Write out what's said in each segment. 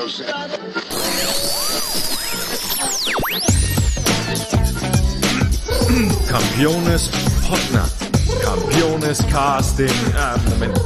Campeones Potnat. Campeones Casting. Moment.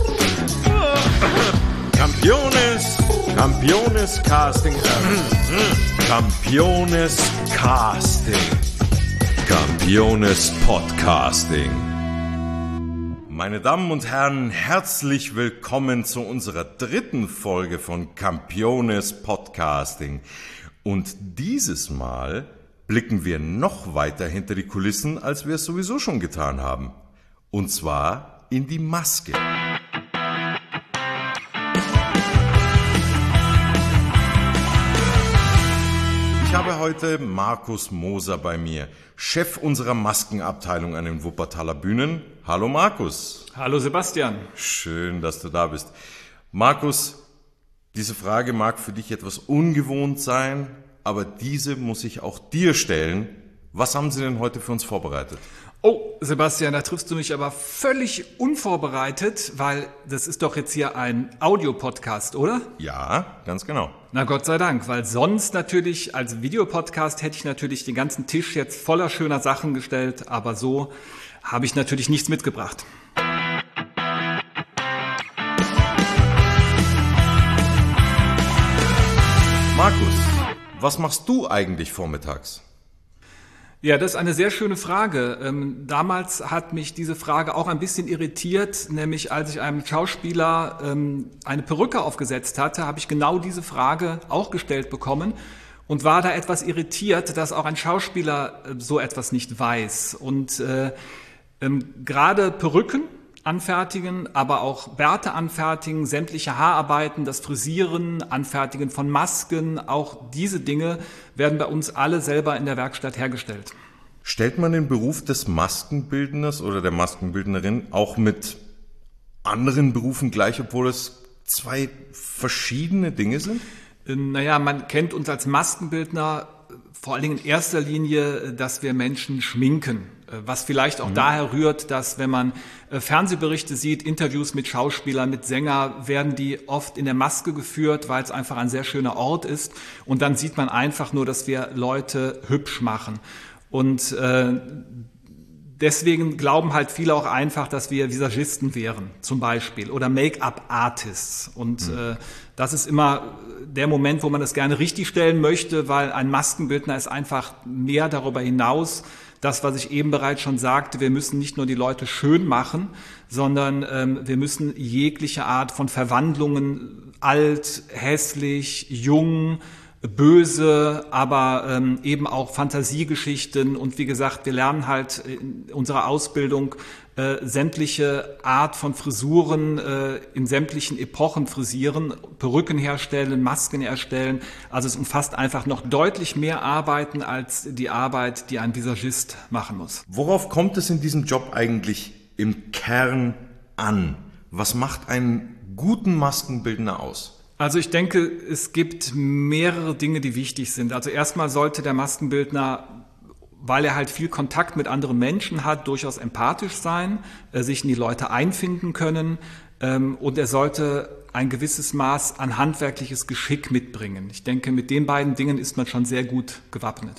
Campeones Casting. Campeones Casting. Campeones Podcasting. Meine Damen und Herren, herzlich willkommen zu unserer dritten Folge von Campeones Podcasting. Und dieses Mal blicken wir noch weiter hinter die Kulissen, als wir es sowieso schon getan haben. Und zwar in die Maske. Ich habe heute Markus Moser bei mir, Chef unserer Maskenabteilung an den Wuppertaler Bühnen. Hallo Markus. Hallo Sebastian. Schön, dass du da bist. Markus, diese Frage mag für dich etwas ungewohnt sein, aber diese muss ich auch dir stellen. Was haben Sie denn heute für uns vorbereitet? Oh, Sebastian, da triffst du mich aber völlig unvorbereitet, weil das ist doch jetzt hier ein Audiopodcast, oder? Ja, ganz genau. Na Gott sei Dank, weil sonst natürlich als Videopodcast hätte ich natürlich den ganzen Tisch jetzt voller schöner Sachen gestellt, aber so habe ich natürlich nichts mitgebracht. Markus, was machst du eigentlich vormittags? Ja, das ist eine sehr schöne Frage. Damals hat mich diese Frage auch ein bisschen irritiert, nämlich als ich einem Schauspieler eine Perücke aufgesetzt hatte, habe ich genau diese Frage auch gestellt bekommen und war da etwas irritiert, dass auch ein Schauspieler so etwas nicht weiß. Und gerade Perücken anfertigen, aber auch Bärte anfertigen, sämtliche Haararbeiten, das Frisieren, Anfertigen von Masken, auch diese Dinge werden bei uns alle selber in der Werkstatt hergestellt. Stellt man den Beruf des Maskenbildners oder der Maskenbildnerin auch mit anderen Berufen gleich, obwohl es zwei verschiedene Dinge sind? Naja, man kennt uns als Maskenbildner vor allen Dingen in erster Linie, dass wir Menschen schminken. Was vielleicht auch daher rührt, dass wenn man Fernsehberichte sieht, Interviews mit Schauspielern, mit Sängern, werden die oft in der Maske geführt, weil es einfach ein sehr schöner Ort ist. Und dann sieht man einfach nur, dass wir Leute hübsch machen. Und deswegen glauben halt viele auch einfach, dass wir Visagisten wären, zum Beispiel, oder Make-up-Artists. Und das ist immer der Moment, wo man das gerne richtigstellen möchte, weil ein Maskenbildner ist einfach mehr darüber hinaus. Das, was ich eben bereits schon sagte, wir müssen nicht nur die Leute schön machen, sondern wir müssen jegliche Art von Verwandlungen, alt, hässlich, jung, böse, aber eben auch Fantasiegeschichten. Und wie gesagt, wir lernen halt in unserer Ausbildung sämtliche Art von Frisuren in sämtlichen Epochen frisieren, Perücken herstellen, Masken erstellen. Also es umfasst einfach noch deutlich mehr Arbeiten als die Arbeit, die ein Visagist machen muss. Worauf kommt es in diesem Job eigentlich im Kern an? Was macht einen guten Maskenbildner aus? Also ich denke, es gibt mehrere Dinge, die wichtig sind. Also erstmal sollte der Maskenbildner, weil er halt viel Kontakt mit anderen Menschen hat, durchaus empathisch sein, sich in die Leute einfinden können und er sollte ein gewisses Maß an handwerkliches Geschick mitbringen. Ich denke, mit den beiden Dingen ist man schon sehr gut gewappnet.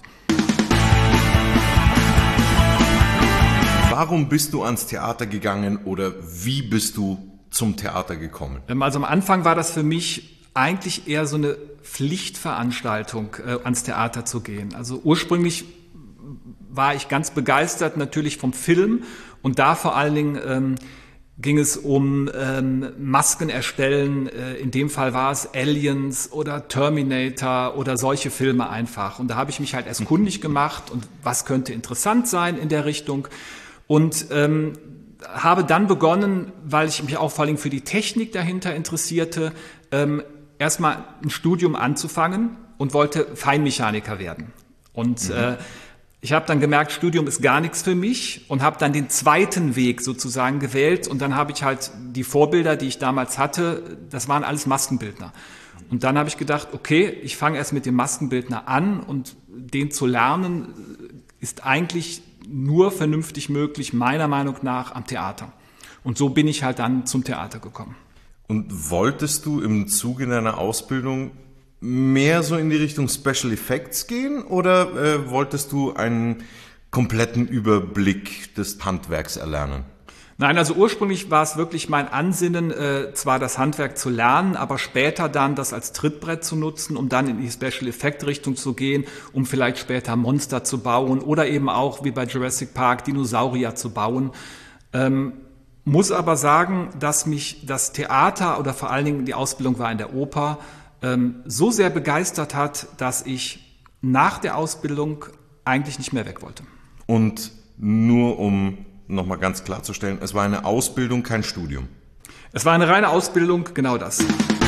Warum bist du ans Theater gegangen oder wie bist du zum Theater gekommen? Also am Anfang war das für mich eigentlich eher so eine Pflichtveranstaltung, ans Theater zu gehen. Also ursprünglich war ich ganz begeistert natürlich vom Film und da vor allen Dingen ging es um Masken erstellen. In dem Fall war es Aliens oder Terminator oder solche Filme einfach. Und da habe ich mich halt erst kundig gemacht und was könnte interessant sein in der Richtung. Und habe dann begonnen, weil ich mich auch vor allem für die Technik dahinter interessierte, erstmal ein Studium anzufangen und wollte Feinmechaniker werden. Und ich habe dann gemerkt, Studium ist gar nichts für mich und habe dann den zweiten Weg sozusagen gewählt. Und dann habe ich halt die Vorbilder, die ich damals hatte, das waren alles Maskenbildner. Und dann habe ich gedacht, okay, ich fange erst mit dem Maskenbildner an und den zu lernen ist eigentlich nur vernünftig möglich, meiner Meinung nach, am Theater. Und so bin ich halt dann zum Theater gekommen. Und wolltest du im Zuge deiner Ausbildung mehr so in die Richtung Special Effects gehen oder wolltest du einen kompletten Überblick des Handwerks erlernen? Nein, also ursprünglich war es wirklich mein Ansinnen, zwar das Handwerk zu lernen, aber später dann das als Trittbrett zu nutzen, um dann in die Special Effect Richtung zu gehen, um vielleicht später Monster zu bauen oder eben auch wie bei Jurassic Park Dinosaurier zu bauen. Muss aber sagen, dass mich das Theater oder vor allen Dingen die Ausbildung war in der Oper so sehr begeistert hat, dass ich nach der Ausbildung eigentlich nicht mehr weg wollte. Und nur um nochmal ganz klarzustellen, es war eine Ausbildung, kein Studium. Es war eine reine Ausbildung, genau das.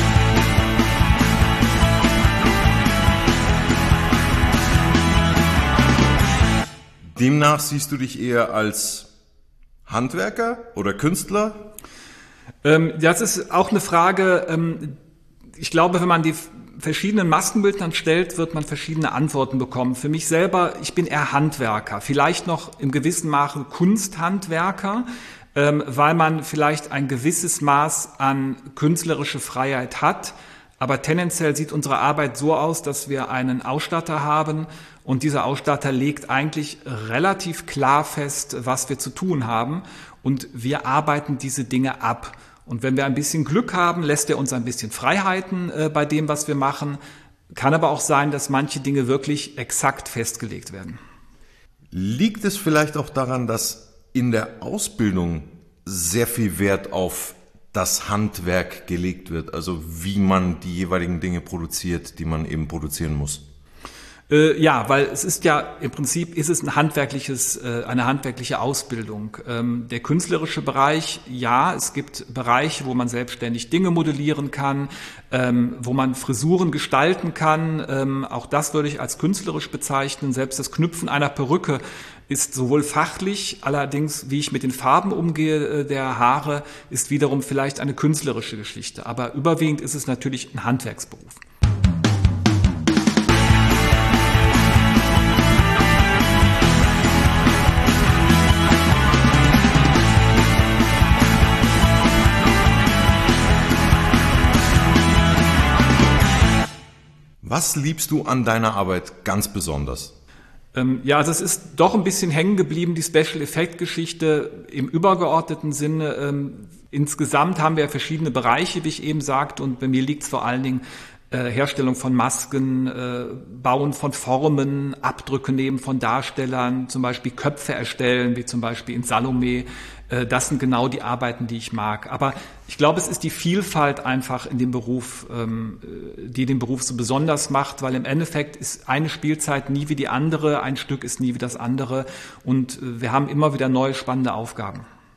Demnach siehst du dich eher als Handwerker oder Künstler? Das ist auch eine Frage, ich glaube, wenn man die verschiedenen Maskenbildnern stellt, wird man verschiedene Antworten bekommen. Für mich selber, ich bin eher Handwerker, vielleicht noch im gewissen Maße Kunsthandwerker, weil man vielleicht ein gewisses Maß an künstlerische Freiheit hat. Aber tendenziell sieht unsere Arbeit so aus, dass wir einen Ausstatter haben und dieser Ausstatter legt eigentlich relativ klar fest, was wir zu tun haben und wir arbeiten diese Dinge ab. Und wenn wir ein bisschen Glück haben, lässt er uns ein bisschen Freiheiten bei dem, was wir machen. Kann aber auch sein, dass manche Dinge wirklich exakt festgelegt werden. Liegt es vielleicht auch daran, dass in der Ausbildung sehr viel Wert auf das Handwerk gelegt wird, also wie man die jeweiligen Dinge produziert, die man eben produzieren muss? Ja, weil es ist ja im Prinzip ist es eine handwerkliche Ausbildung. Der künstlerische Bereich, ja, es gibt Bereiche, wo man selbstständig Dinge modellieren kann, wo man Frisuren gestalten kann. Auch das würde ich als künstlerisch bezeichnen. Selbst das Knüpfen einer Perücke ist sowohl fachlich, allerdings wie ich mit den Farben umgehe der Haare, ist wiederum vielleicht eine künstlerische Geschichte. Aber überwiegend ist es natürlich ein Handwerksberuf. Was liebst du an deiner Arbeit ganz besonders? Ja, also es ist doch ein bisschen hängen geblieben, die Special Effect Geschichte im übergeordneten Sinne. Insgesamt haben wir verschiedene Bereiche, wie ich eben sagte, und bei mir liegt es vor allen Dingen Herstellung von Masken, Bauen von Formen, Abdrücke nehmen von Darstellern, zum Beispiel Köpfe erstellen, wie zum Beispiel in Salome. Das sind genau die Arbeiten, die ich mag. Aber ich glaube, es ist die Vielfalt einfach in dem Beruf, die den Beruf so besonders macht, weil im Endeffekt ist eine Spielzeit nie wie die andere, ein Stück ist nie wie das andere und wir haben immer wieder neue spannende Aufgaben.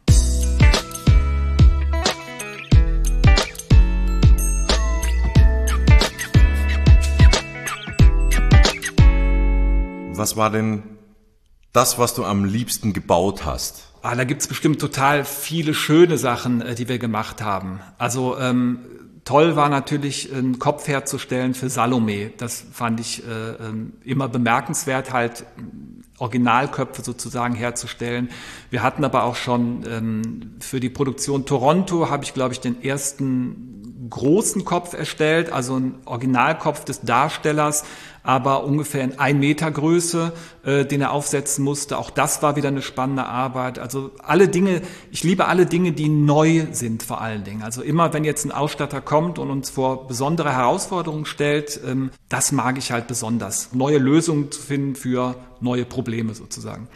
Was war denn das, was du am liebsten gebaut hast? Da gibt's bestimmt total viele schöne Sachen, die wir gemacht haben. Also toll war natürlich, einen Kopf herzustellen für Salome. Das fand ich immer bemerkenswert, halt Originalköpfe sozusagen herzustellen. Wir hatten aber auch schon für die Produktion Toronto, habe ich, glaube ich, den ersten großen Kopf erstellt, also ein Originalkopf des Darstellers, aber ungefähr in 1 Meter Größe, den er aufsetzen musste. Auch das war wieder eine spannende Arbeit. Also alle Dinge, ich liebe alle Dinge, die neu sind vor allen Dingen. Also immer, wenn jetzt ein Ausstatter kommt und uns vor besondere Herausforderungen stellt, das mag ich halt besonders. Neue Lösungen zu finden für neue Probleme sozusagen.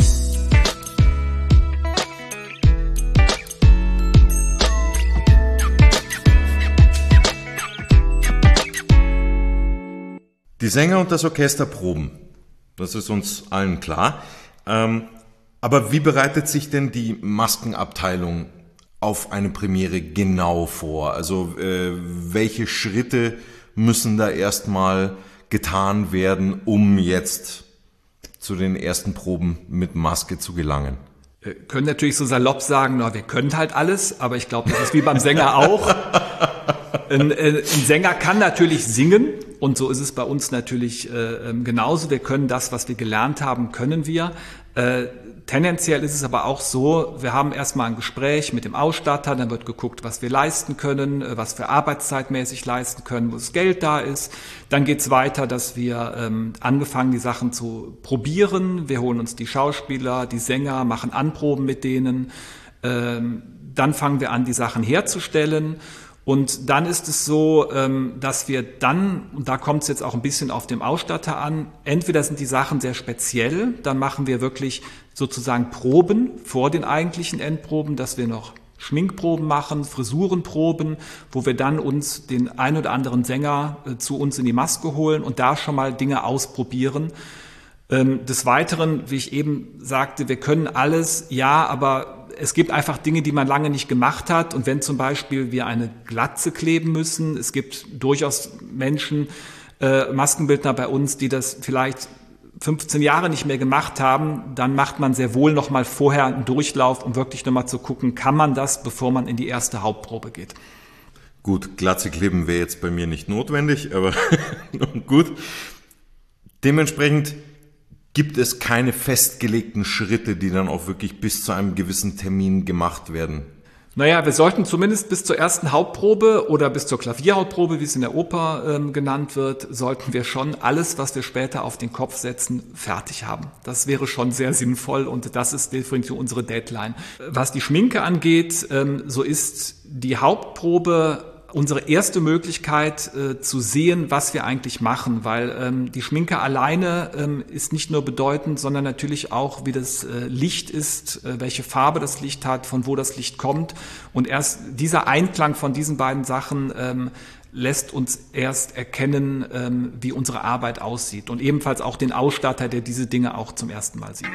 Die Sänger und das Orchester proben, das ist uns allen klar. Aber wie bereitet sich denn die Maskenabteilung auf eine Premiere genau vor? Also welche Schritte müssen da erstmal getan werden, um jetzt zu den ersten Proben mit Maske zu gelangen? Wir können natürlich so salopp sagen, na, wir können halt alles, aber ich glaube, das ist wie beim Sänger auch. Ein Sänger kann natürlich singen und so ist es bei uns natürlich genauso. Wir können das, was wir gelernt haben, können wir. Tendenziell ist es aber auch so, wir haben erstmal ein Gespräch mit dem Ausstatter, dann wird geguckt, was wir leisten können, was wir arbeitszeitmäßig leisten können, wo das Geld da ist. Dann geht's weiter, dass wir angefangen, die Sachen zu probieren. Wir holen uns die Schauspieler, die Sänger, machen Anproben mit denen. Dann fangen wir an, die Sachen herzustellen. Und dann ist es so, dass wir dann, und da kommt es jetzt auch ein bisschen auf dem Ausstatter an, entweder sind die Sachen sehr speziell, dann machen wir wirklich sozusagen Proben vor den eigentlichen Endproben, dass wir noch Schminkproben machen, Frisurenproben, wo wir dann uns den ein oder anderen Sänger zu uns in die Maske holen und da schon mal Dinge ausprobieren. Des Weiteren, wie ich eben sagte, wir können alles, ja, aber es gibt einfach Dinge, die man lange nicht gemacht hat. Und wenn zum Beispiel wir eine Glatze kleben müssen, es gibt durchaus Menschen, Maskenbildner bei uns, die das vielleicht 15 Jahre nicht mehr gemacht haben, dann macht man sehr wohl noch mal vorher einen Durchlauf, um wirklich noch mal zu gucken, kann man das, bevor man in die erste Hauptprobe geht. Gut, Glatze kleben wäre jetzt bei mir nicht notwendig, aber gut. Dementsprechend gibt es keine festgelegten Schritte, die dann auch wirklich bis zu einem gewissen Termin gemacht werden? Naja, wir sollten zumindest bis zur ersten Hauptprobe oder bis zur Klavierhauptprobe, wie es in der Oper genannt wird, sollten wir schon alles, was wir später auf den Kopf setzen, fertig haben. Das wäre schon sehr sinnvoll und das ist definitiv unsere Deadline. Was die Schminke angeht, so ist die Hauptprobe unsere erste Möglichkeit zu sehen, was wir eigentlich machen, weil die Schminke alleine ist nicht nur bedeutend, sondern natürlich auch, wie das Licht ist, welche Farbe das Licht hat, von wo das Licht kommt. Und erst dieser Einklang von diesen beiden Sachen lässt uns erst erkennen, wie unsere Arbeit aussieht. Und ebenfalls auch den Ausstatter, der diese Dinge auch zum ersten Mal sieht.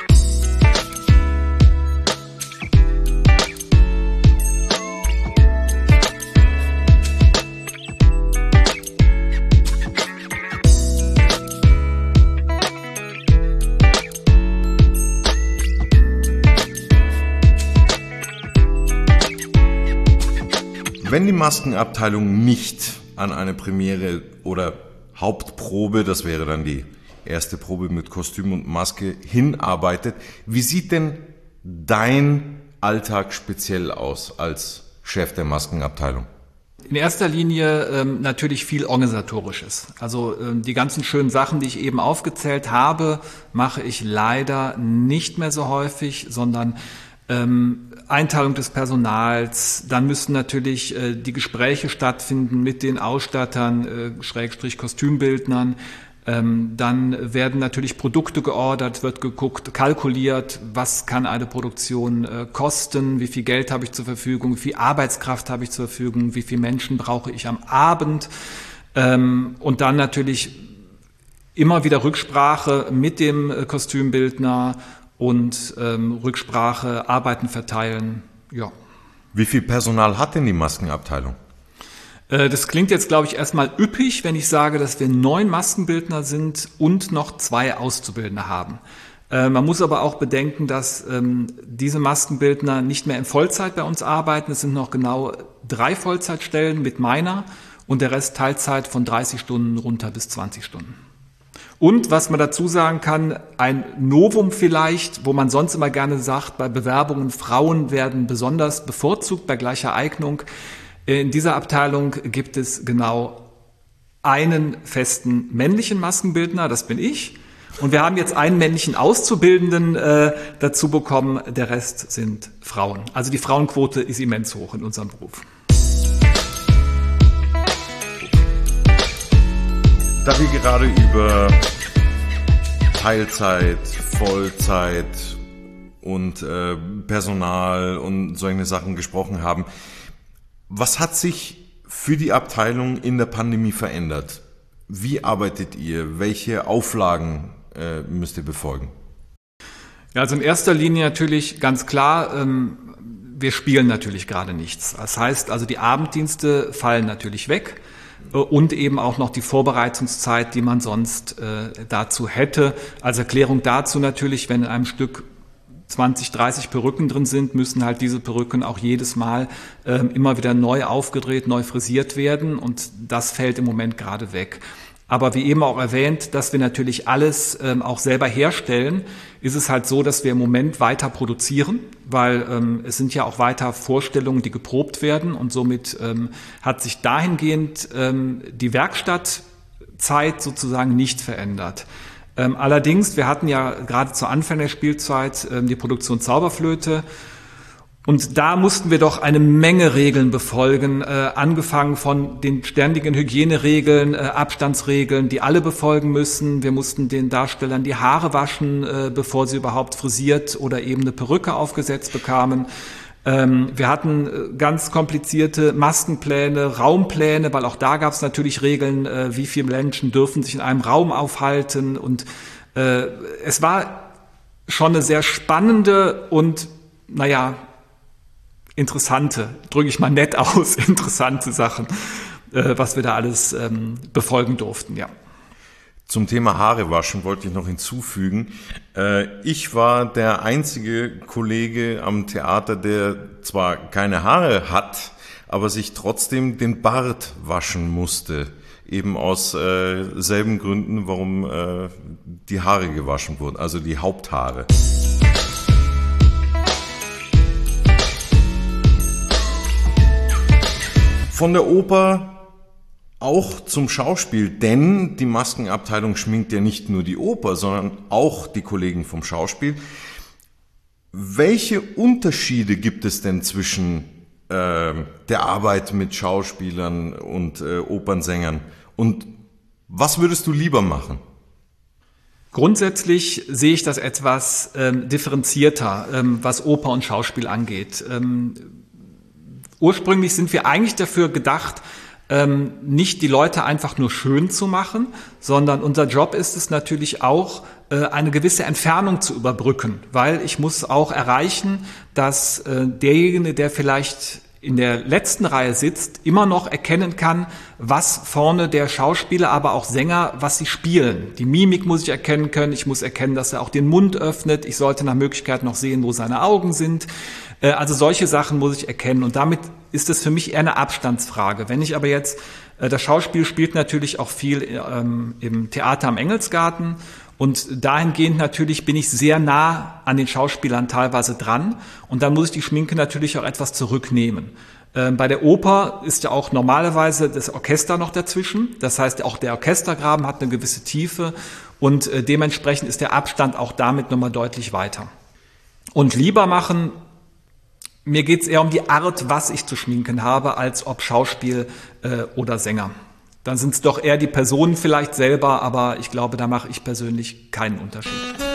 Wenn die Maskenabteilung nicht an eine Premiere oder Hauptprobe, das wäre dann die erste Probe mit Kostüm und Maske, hinarbeitet, wie sieht denn dein Alltag speziell aus als Chef der Maskenabteilung? In erster Linie natürlich viel Organisatorisches. Also die ganzen schönen Sachen, die ich eben aufgezählt habe, mache ich leider nicht mehr so häufig, sondern Einteilung des Personals, dann müssen natürlich die Gespräche stattfinden mit den Ausstattern, Schrägstrich Kostümbildnern, dann werden natürlich Produkte geordert, wird geguckt, kalkuliert, was kann eine Produktion kosten, wie viel Geld habe ich zur Verfügung, wie viel Arbeitskraft habe ich zur Verfügung, wie viele Menschen brauche ich am Abend und dann natürlich immer wieder Rücksprache mit dem Kostümbildner und Rücksprache, Arbeiten verteilen, ja. Wie viel Personal hat denn die Maskenabteilung? Das klingt jetzt, glaube ich, erstmal üppig, wenn ich sage, dass wir 9 Maskenbildner sind und noch 2 Auszubildende haben. Man muss aber auch bedenken, dass diese Maskenbildner nicht mehr in Vollzeit bei uns arbeiten. Es sind noch genau 3 Vollzeitstellen mit meiner und der Rest Teilzeit von 30 Stunden runter bis 20 Stunden. Und was man dazu sagen kann, ein Novum vielleicht, wo man sonst immer gerne sagt, bei Bewerbungen, Frauen werden besonders bevorzugt bei gleicher Eignung. In dieser Abteilung gibt es genau einen festen männlichen Maskenbildner, das bin ich. Und wir haben jetzt einen männlichen Auszubildenden dazu bekommen, der Rest sind Frauen. Also die Frauenquote ist immens hoch in unserem Beruf. Da wir gerade über Teilzeit, Vollzeit und Personal und solche Sachen gesprochen haben, was hat sich für die Abteilung in der Pandemie verändert? Wie arbeitet ihr? Welche Auflagen müsst ihr befolgen? Ja, also in erster Linie natürlich ganz klar, wir spielen natürlich gerade nichts. Das heißt also, die Abenddienste fallen natürlich weg. Und eben auch noch die Vorbereitungszeit, die man sonst dazu hätte. Als Erklärung dazu natürlich, wenn in einem Stück 20, 30 Perücken drin sind, müssen halt diese Perücken auch jedes Mal immer wieder neu aufgedreht, neu frisiert werden und das fällt im Moment gerade weg. Aber wie eben auch erwähnt, dass wir natürlich alles auch selber herstellen, ist es halt so, dass wir im Moment weiter produzieren, weil es sind ja auch weiter Vorstellungen, die geprobt werden und somit hat sich dahingehend die Werkstattzeit sozusagen nicht verändert. Allerdings, wir hatten ja gerade zu Anfang der Spielzeit die Produktion Zauberflöte. Und da mussten wir doch eine Menge Regeln befolgen, angefangen von den ständigen Hygieneregeln, Abstandsregeln, die alle befolgen müssen. Wir mussten den Darstellern die Haare waschen, bevor sie überhaupt frisiert oder eben eine Perücke aufgesetzt bekamen. Wir hatten ganz komplizierte Maskenpläne, Raumpläne, weil auch da gab es natürlich Regeln, wie viele Menschen dürfen sich in einem Raum aufhalten. Und es war schon eine sehr spannende und, interessante, drücke ich mal nett aus, interessante Sachen, was wir da alles befolgen durften, ja. Zum Thema Haare waschen wollte ich noch hinzufügen. Ich war der einzige Kollege am Theater, der zwar keine Haare hat, aber sich trotzdem den Bart waschen musste. Eben aus selben Gründen, warum die Haare gewaschen wurden, also die Haupthaare. Von der Oper auch zum Schauspiel, denn die Maskenabteilung schminkt ja nicht nur die Oper, sondern auch die Kollegen vom Schauspiel. Welche Unterschiede gibt es denn zwischen der Arbeit mit Schauspielern und Opernsängern? Und was würdest du lieber machen? Grundsätzlich sehe ich das etwas differenzierter, was Oper und Schauspiel angeht. Ursprünglich sind wir eigentlich dafür gedacht, nicht die Leute einfach nur schön zu machen, sondern unser Job ist es natürlich auch, eine gewisse Entfernung zu überbrücken, weil ich muss auch erreichen, dass derjenige, der vielleicht in der letzten Reihe sitzt, immer noch erkennen kann, was vorne der Schauspieler, aber auch Sänger, was sie spielen. Die Mimik muss ich erkennen können, ich muss erkennen, dass er auch den Mund öffnet, ich sollte nach Möglichkeit noch sehen, wo seine Augen sind. Also solche Sachen muss ich erkennen und damit ist es für mich eher eine Abstandsfrage. Wenn ich aber jetzt, das Schauspiel spielt natürlich auch viel im Theater am Engelsgarten und dahingehend natürlich bin ich sehr nah an den Schauspielern teilweise dran und dann muss ich die Schminke natürlich auch etwas zurücknehmen. Bei der Oper ist ja auch normalerweise das Orchester noch dazwischen. Das heißt, auch der Orchestergraben hat eine gewisse Tiefe und dementsprechend ist der Abstand auch damit nochmal deutlich weiter. Und lieber machen, mir geht's eher um die Art, was ich zu schminken habe, als ob Schauspiel oder Sänger. Dann sind es doch eher die Personen vielleicht selber, aber ich glaube, da mache ich persönlich keinen Unterschied.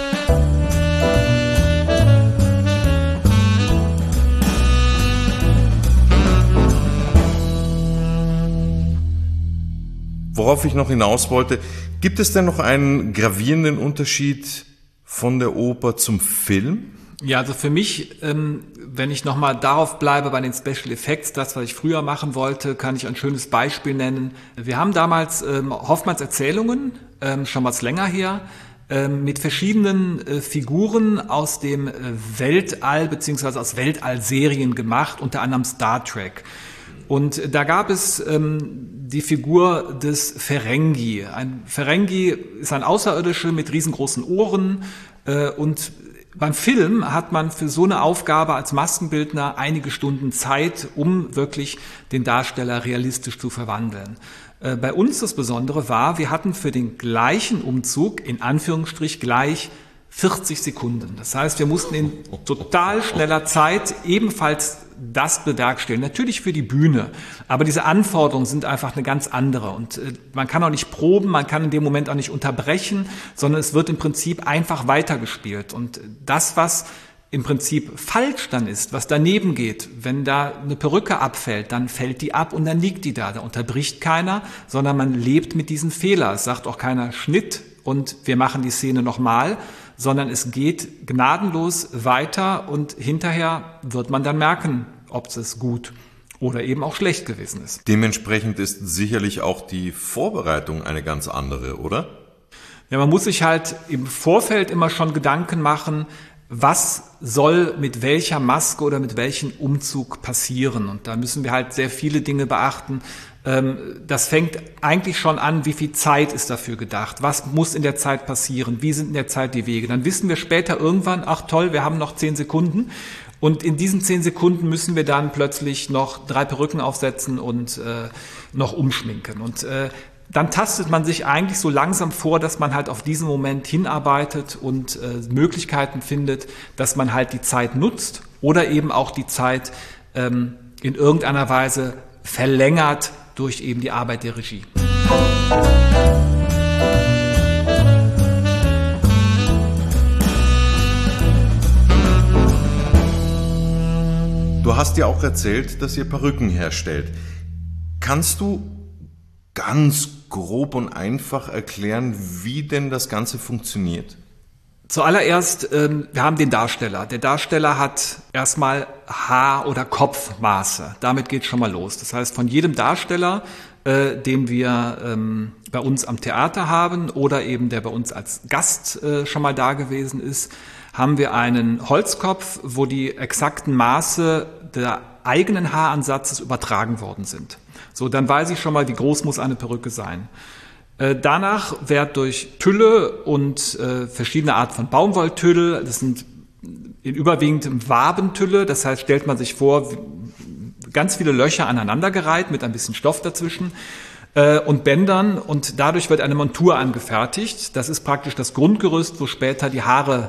Worauf ich noch hinaus wollte, gibt es denn noch einen gravierenden Unterschied von der Oper zum Film? Ja, also für mich, wenn ich nochmal darauf bleibe bei den Special Effects, das, was ich früher machen wollte, kann ich ein schönes Beispiel nennen. Wir haben damals Hoffmanns Erzählungen, schon was länger her, mit verschiedenen Figuren aus dem Weltall beziehungsweise aus Weltallserien gemacht, unter anderem Star Trek. Und da gab es die Figur des Ferengi. Ein Ferengi ist ein Außerirdischer mit riesengroßen Ohren und beim Film hat man für so eine Aufgabe als Maskenbildner einige Stunden Zeit, um wirklich den Darsteller realistisch zu verwandeln. Bei uns das Besondere war, wir hatten für den gleichen Umzug, in Anführungsstrich gleich, 40 Sekunden. Das heißt, wir mussten in total schneller Zeit ebenfalls das bewerkstelligen. Natürlich für die Bühne, aber diese Anforderungen sind einfach eine ganz andere. Und man kann auch nicht proben, man kann in dem Moment auch nicht unterbrechen, sondern es wird im Prinzip einfach weitergespielt. Und das, was im Prinzip falsch dann ist, was daneben geht, wenn da eine Perücke abfällt, dann fällt die ab und dann liegt die da. Da unterbricht keiner, sondern man lebt mit diesem Fehler. Es sagt auch keiner Schnitt und wir machen die Szene nochmal, sondern es geht gnadenlos weiter und hinterher wird man dann merken, ob es gut oder eben auch schlecht gewesen ist. Dementsprechend ist sicherlich auch die Vorbereitung eine ganz andere, oder? Ja, man muss sich halt im Vorfeld immer schon Gedanken machen, was soll mit welcher Maske oder mit welchem Umzug passieren. Und da müssen wir halt sehr viele Dinge beachten. Das fängt eigentlich schon an, wie viel Zeit ist dafür gedacht, was muss in der Zeit passieren, wie sind in der Zeit die Wege. Dann wissen wir später irgendwann, ach toll, wir haben noch 10 Sekunden und in diesen 10 Sekunden müssen wir dann plötzlich noch 3 Perücken aufsetzen und noch umschminken. Und dann tastet man sich eigentlich so langsam vor, dass man halt auf diesen Moment hinarbeitet und Möglichkeiten findet, dass man halt die Zeit nutzt oder eben auch die Zeit in irgendeiner Weise verlängert durch eben die Arbeit der Regie. Du hast ja auch erzählt, dass ihr Perücken herstellt. Kannst du ganz grob und einfach erklären, wie denn das Ganze funktioniert? Zuallererst, wir haben den Darsteller. Der Darsteller hat erstmal Haar- oder Kopfmaße. Damit geht schon mal los. Das heißt, von jedem Darsteller, den wir bei uns am Theater haben oder eben der bei uns als Gast schon mal da gewesen ist, haben wir einen Holzkopf, wo die exakten Maße der eigenen Haaransatzes übertragen worden sind. So, dann weiß ich schon mal, wie groß muss eine Perücke sein. Danach wird durch Tülle und verschiedene Art von Baumwolltülle, das sind in überwiegend Wabentülle, das heißt, stellt man sich vor, ganz viele Löcher aneinandergereiht mit ein bisschen Stoff dazwischen und Bändern und dadurch wird eine Montur angefertigt. Das ist praktisch das Grundgerüst, wo später die Haare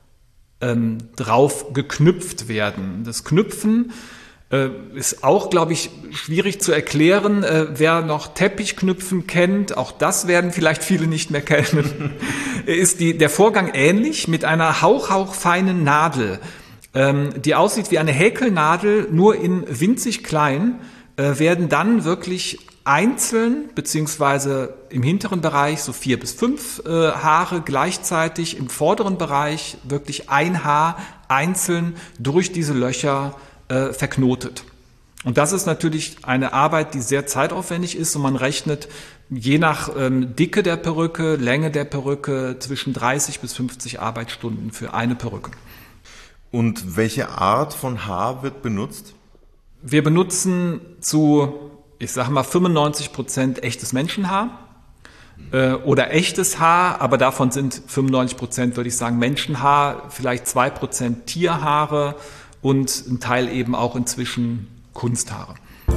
drauf geknüpft werden. Das Knüpfen ist auch, glaube ich, schwierig zu erklären. Wer noch Teppichknüpfen kennt, auch das werden vielleicht viele nicht mehr kennen, ist der Vorgang ähnlich mit einer hauchfeinen Nadel, die aussieht wie eine Häkelnadel, nur in winzig klein, werden dann wirklich einzeln, beziehungsweise im hinteren Bereich so 4 bis 5 Haare gleichzeitig, im vorderen Bereich wirklich ein Haar einzeln durch diese Löcher verknotet. Und das ist natürlich eine Arbeit, die sehr zeitaufwendig ist und man rechnet je nach Dicke der Perücke, Länge der Perücke zwischen 30 bis 50 Arbeitsstunden für eine Perücke. Und welche Art von Haar wird benutzt? Wir benutzen zu, ich sage mal, 95% echtes Menschenhaar oder echtes Haar, aber davon sind 95%, würde ich sagen, Menschenhaar, vielleicht 2% Tierhaare und ein Teil eben auch inzwischen Kunsthaare.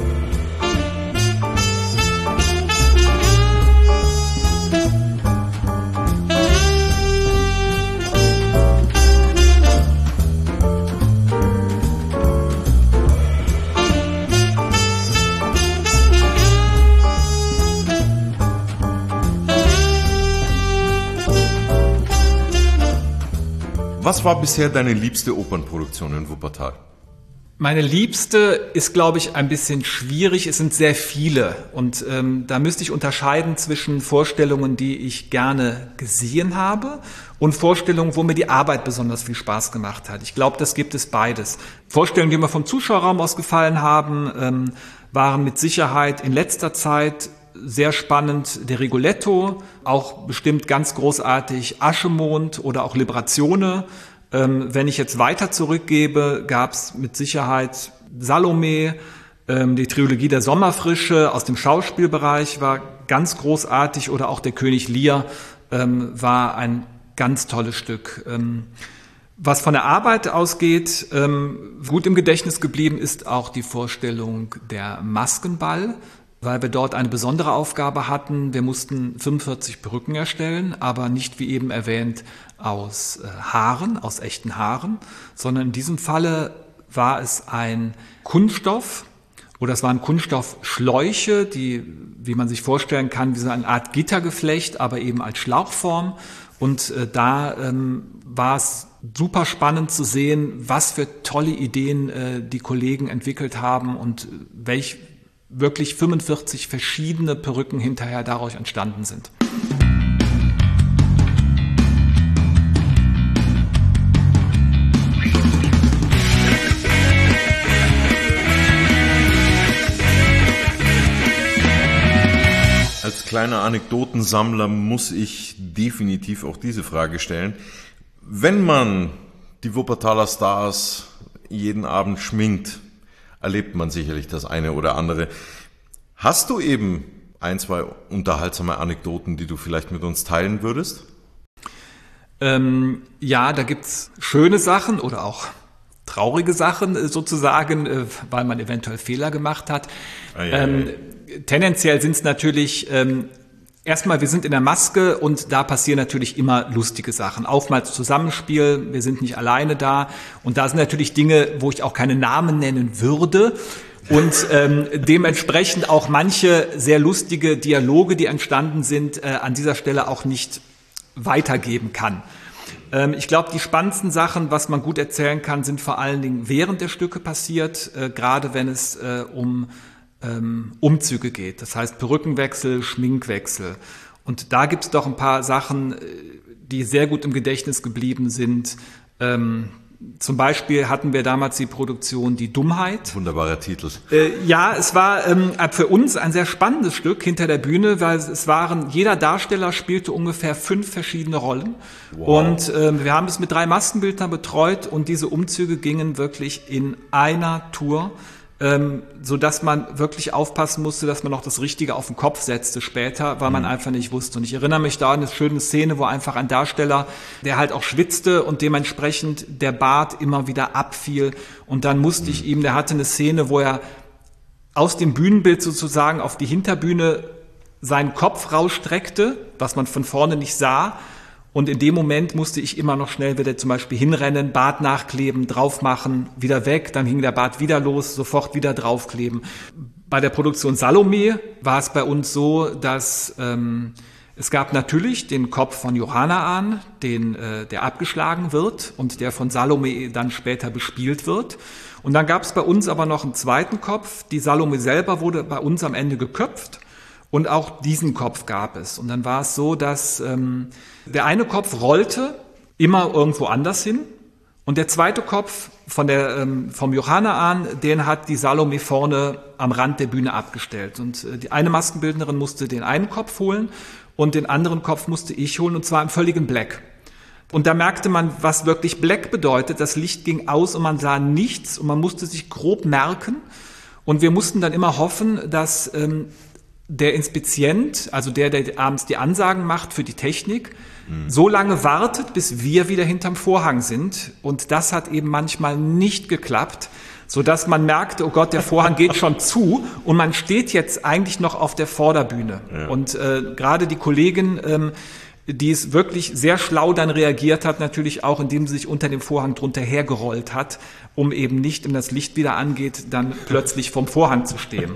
Was war bisher deine liebste Opernproduktion in Wuppertal? Meine liebste ist, glaube ich, ein bisschen schwierig. Es sind sehr viele und da müsste ich unterscheiden zwischen Vorstellungen, die ich gerne gesehen habe und Vorstellungen, wo mir die Arbeit besonders viel Spaß gemacht hat. Ich glaube, das gibt es beides. Vorstellungen, die mir vom Zuschauerraum aus gefallen haben, waren mit Sicherheit in letzter Zeit sehr spannend der Rigoletto, auch bestimmt ganz großartig Aschemond oder auch Liberazione. Wenn ich jetzt weiter zurückgebe, gab es mit Sicherheit Salome, die Trilogie der Sommerfrische aus dem Schauspielbereich war ganz großartig oder auch der König Lear war ein ganz tolles Stück. Was von der Arbeit ausgeht, gut im Gedächtnis geblieben ist auch die Vorstellung der Maskenball, weil wir dort eine besondere Aufgabe hatten. Wir mussten 45 Perücken erstellen, aber nicht, wie eben erwähnt, aus Haaren, aus echten Haaren, sondern in diesem Falle war es ein Kunststoff oder es waren Kunststoffschläuche, die, wie man sich vorstellen kann, wie so eine Art Gittergeflecht, aber eben als Schlauchform. Und da war es super spannend zu sehen, was für tolle Ideen die Kollegen entwickelt haben und welch wirklich 45 verschiedene Perücken hinterher daraus entstanden sind. Als kleiner Anekdotensammler muss ich definitiv auch diese Frage stellen. Wenn man die Wuppertaler Stars jeden Abend schminkt, erlebt man sicherlich das eine oder andere. Hast du eben ein, zwei unterhaltsame Anekdoten, die du vielleicht mit uns teilen würdest? Ja, da gibt's schöne Sachen oder auch traurige Sachen sozusagen, weil man eventuell Fehler gemacht hat. Tendenziell sind es natürlich erstmal, wir sind in der Maske und da passieren natürlich immer lustige Sachen. Oftmals Zusammenspiel, wir sind nicht alleine da und da sind natürlich Dinge, wo ich auch keine Namen nennen würde. Und dementsprechend auch manche sehr lustige Dialoge, die entstanden sind, an dieser Stelle auch nicht weitergeben kann. Ich glaube, die spannendsten Sachen, was man gut erzählen kann, sind vor allen Dingen während der Stücke passiert, gerade wenn es um Umzüge geht. Das heißt Perückenwechsel, Schminkwechsel. Und da gibt es doch ein paar Sachen, die sehr gut im Gedächtnis geblieben sind. Zum Beispiel hatten wir damals die Produktion Die Dummheit. Wunderbarer Titel. Ja, es war für uns ein sehr spannendes Stück hinter der Bühne, weil jeder Darsteller spielte ungefähr 5 verschiedene Rollen. Wow. Und wir haben es mit 3 Maskenbildnern betreut und diese Umzüge gingen wirklich in einer Tour, so dass man wirklich aufpassen musste, dass man noch das Richtige auf den Kopf setzte später, weil man einfach nicht wusste. Und ich erinnere mich da an eine schöne Szene, wo einfach ein Darsteller, der halt auch schwitzte und dementsprechend der Bart immer wieder abfiel. Und dann musste ich ihm, der hatte eine Szene, wo er aus dem Bühnenbild sozusagen auf die Hinterbühne seinen Kopf rausstreckte, was man von vorne nicht sah. Und in dem Moment musste ich immer noch schnell wieder zum Beispiel hinrennen, Bart nachkleben, drauf machen, wieder weg, dann hing der Bart wieder los, sofort wieder draufkleben. Bei der Produktion Salome war es bei uns so, dass es gab natürlich den Kopf von Johanna, der abgeschlagen wird und der von Salome dann später bespielt wird. Und dann gab es bei uns aber noch einen zweiten Kopf. Die Salome selber wurde bei uns am Ende geköpft. Und auch diesen Kopf gab es. Und dann war es so, dass der eine Kopf rollte immer irgendwo anders hin. Und der zweite Kopf vom Johanna, den hat die Salome vorne am Rand der Bühne abgestellt. Und die eine Maskenbildnerin musste den einen Kopf holen und den anderen Kopf musste ich holen, und zwar im völligen Black. Und da merkte man, was wirklich Black bedeutet. Das Licht ging aus und man sah nichts und man musste sich grob merken. Und wir mussten dann immer hoffen, dass der Inspizient, also der abends die Ansagen macht für die Technik, so lange wartet, bis wir wieder hinterm Vorhang sind. Und das hat eben manchmal nicht geklappt, sodass man merkte, oh Gott, der Vorhang geht schon zu und man steht jetzt eigentlich noch auf der Vorderbühne. Ja. Und gerade die Kollegin, die es wirklich sehr schlau dann reagiert hat, natürlich auch, indem sie sich unter dem Vorhang drunter hergerollt hat, um eben nicht, wenn das Licht wieder angeht, dann plötzlich vom Vorhang zu stehen.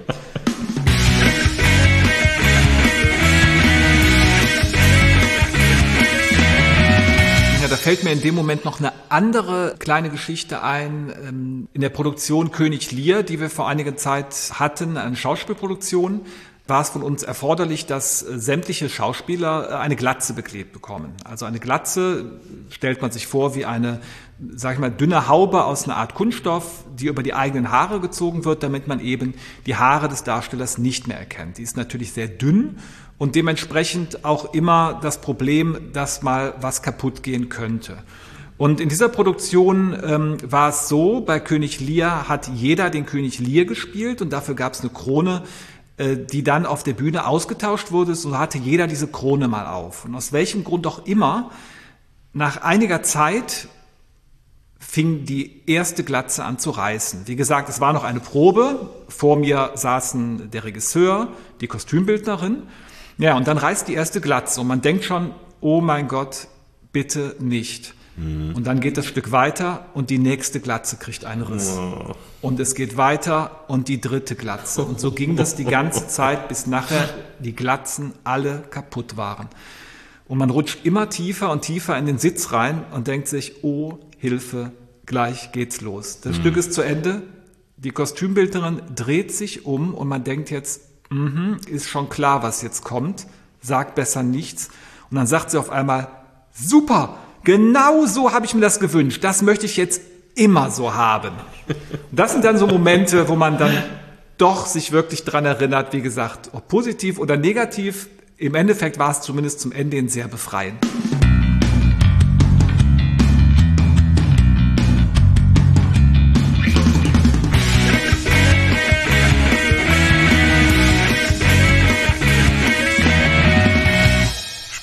Da fällt mir in dem Moment noch eine andere kleine Geschichte ein. In der Produktion König Lear, die wir vor einiger Zeit hatten, eine Schauspielproduktion, war es von uns erforderlich, dass sämtliche Schauspieler eine Glatze beklebt bekommen. Also eine Glatze stellt man sich vor wie eine, sag ich mal, dünne Haube aus einer Art Kunststoff, die über die eigenen Haare gezogen wird, damit man eben die Haare des Darstellers nicht mehr erkennt. Die ist natürlich sehr dünn und dementsprechend auch immer das Problem, dass mal was kaputt gehen könnte. Und in dieser Produktion war es so, bei König Lear hat jeder den König Lear gespielt und dafür gab es eine Krone, die dann auf der Bühne ausgetauscht wurde, so hatte jeder diese Krone mal auf. Und aus welchem Grund auch immer, nach einiger Zeit fing die erste Glatze an zu reißen. Wie gesagt, es war noch eine Probe. Vor mir saßen der Regisseur, die Kostümbildnerin. Ja, und dann reißt die erste Glatze und man denkt schon, oh mein Gott, bitte nicht. Und dann geht das Stück weiter und die nächste Glatze kriegt einen Riss. Oh. Und es geht weiter und die dritte Glatze. Und so ging das die ganze Zeit, bis nachher die Glatzen alle kaputt waren. Und man rutscht immer tiefer und tiefer in den Sitz rein und denkt sich, oh Hilfe, gleich geht's los. Das Stück ist zu Ende, die Kostümbildnerin dreht sich um und man denkt jetzt, ist schon klar, was jetzt kommt, sagt besser nichts. Und dann sagt sie auf einmal, super, genau so habe ich mir das gewünscht. Das möchte ich jetzt immer so haben. Und das sind dann so Momente, wo man dann doch sich wirklich dran erinnert, wie gesagt, ob positiv oder negativ. Im Endeffekt war es zumindest zum Ende hin sehr befreiend.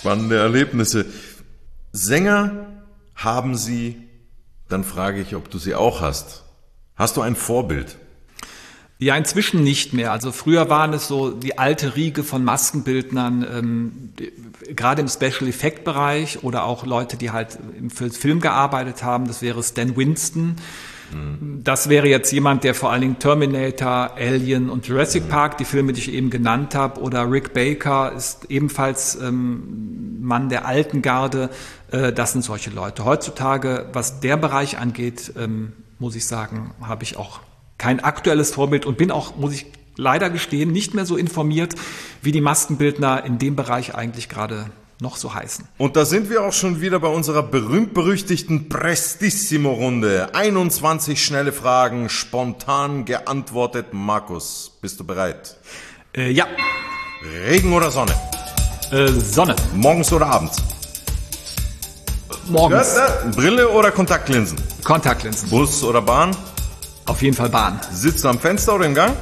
Spannende Erlebnisse. Sänger haben Sie, dann frage ich, ob du sie auch hast. Hast du ein Vorbild? Ja, inzwischen nicht mehr. Also früher waren es so die alte Riege von Maskenbildnern, gerade im Special Effect Bereich oder auch Leute, die halt für Film gearbeitet haben. Das wäre Stan Winston. Das wäre jetzt jemand, der vor allen Dingen Terminator, Alien und Jurassic Park, die Filme, die ich eben genannt habe, oder Rick Baker ist ebenfalls Mann der alten Garde. Das sind solche Leute. Heutzutage, was der Bereich angeht, muss ich sagen, habe ich auch kein aktuelles Vorbild und bin auch, muss ich leider gestehen, nicht mehr so informiert, wie die Maskenbildner in dem Bereich eigentlich gerade noch so heißen. Und da sind wir auch schon wieder bei unserer berühmt-berüchtigten Prestissimo-Runde. 21 schnelle Fragen, spontan geantwortet. Markus, bist du bereit? Ja. Regen oder Sonne? Sonne. Morgens oder abends? Morgens. Brille oder Kontaktlinsen? Kontaktlinsen. Bus oder Bahn? Auf jeden Fall Bahn. Sitzt du am Fenster oder im Gang?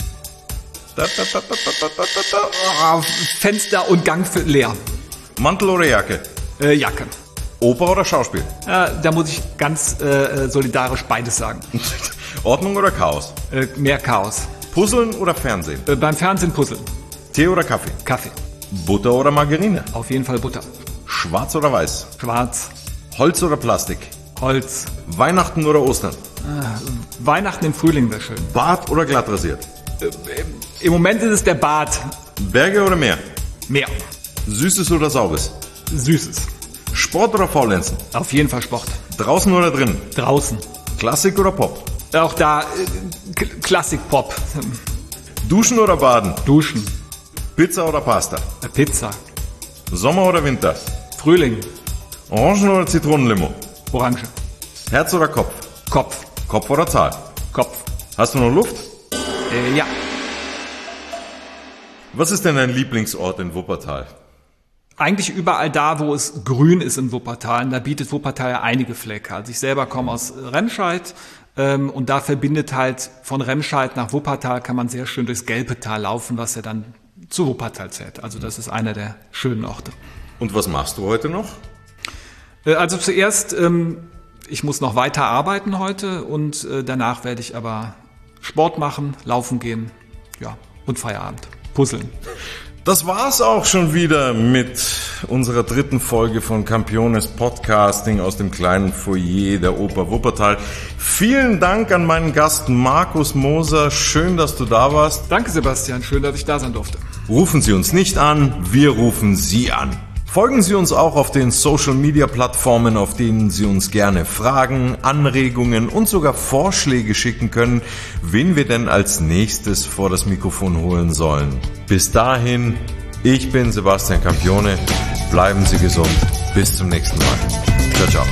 Fenster und Gang leer. Mantel oder Jacke? Jacke. Oper oder Schauspiel? Da muss ich ganz solidarisch beides sagen. Ordnung oder Chaos? Mehr Chaos. Puzzeln oder Fernsehen? Beim Fernsehen puzzeln. Tee oder Kaffee? Kaffee. Butter oder Margarine? Auf jeden Fall Butter. Schwarz oder weiß? Schwarz. Holz oder Plastik? Holz. Weihnachten oder Ostern? Weihnachten im Frühling wäre schön. Bart oder glatt rasiert? Im Moment ist es der Bart. Berge oder Meer? Meer. Süßes oder Saures? Süßes. Sport oder Faulenzen? Auf jeden Fall Sport. Draußen oder drinnen? Draußen. Klassik oder Pop? Auch da Klassik-Pop. Duschen oder baden? Duschen. Pizza oder Pasta? Pizza. Sommer oder Winter? Frühling. Orangen oder Zitronenlimo? Orange. Herz oder Kopf? Kopf. Kopf oder Zahl? Kopf. Hast du noch Luft? Ja. Was ist denn dein Lieblingsort in Wuppertal? Eigentlich überall da, wo es grün ist in Wuppertal. Und da bietet Wuppertal ja einige Flecke. Also ich selber komme aus Remscheid und da verbindet halt von Remscheid nach Wuppertal kann man sehr schön durchs Gelpetal laufen, was ja dann zu Wuppertal zählt. Also das ist einer der schönen Orte. Und was machst du heute noch? Also zuerst, ich muss noch weiter arbeiten heute und danach werde ich aber Sport machen, laufen gehen, ja, und Feierabend, puzzeln. Das war's auch schon wieder mit unserer dritten Folge von Campiones Podcasting aus dem kleinen Foyer der Oper Wuppertal. Vielen Dank an meinen Gast Markus Moser. Schön, dass du da warst. Danke, Sebastian. Schön, dass ich da sein durfte. Rufen Sie uns nicht an, wir rufen Sie an. Folgen Sie uns auch auf den Social-Media-Plattformen, auf denen Sie uns gerne Fragen, Anregungen und sogar Vorschläge schicken können, wen wir denn als nächstes vor das Mikrofon holen sollen. Bis dahin, ich bin Sebastian Campione. Bleiben Sie gesund. Bis zum nächsten Mal. Ciao, ciao.